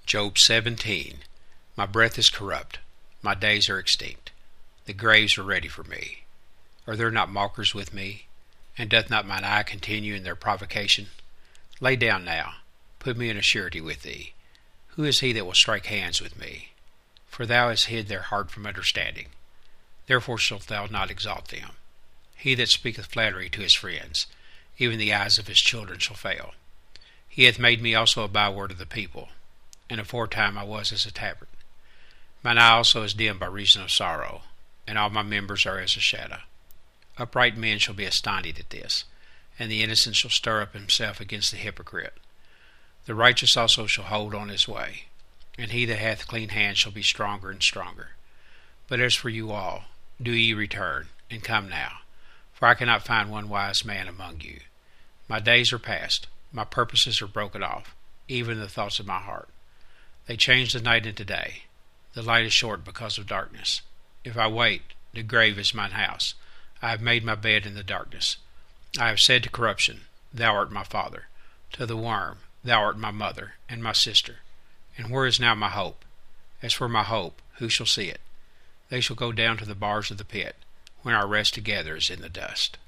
Job 17. My breath is corrupt, my days are extinct. The graves are ready for me. Are there not mockers with me? And doth not mine eye continue in their provocation? Lay down now, put me in a surety with thee. Who is he that will strike hands with me? For thou hast hid their heart from understanding. Therefore shalt thou not exalt them. He that speaketh flattery to his friends, even the eyes of his children shall fail. He hath made me also a byword of the people, and aforetime I was as a tabret. Mine eye also is dim by reason of sorrow, and all my members are as a shadow. Upright men shall be astonished at this, and the innocent shall stir up himself against the hypocrite. The righteous also shall hold on his way, and he that hath clean hands shall be stronger and stronger. But as for you all, do ye return, and come now, for I cannot find one wise man among you. My days are past, my purposes are broken off, even the thoughts of my heart. They change the night into day. The light is short because of darkness. If I wait, the grave is mine house. I have made my bed in the darkness. I have said to corruption, Thou art my father. To the worm, Thou art my mother and my sister. And where is now my hope? As for my hope, who shall see it? They shall go down to the bars of the pit, when our rest together is in the dust.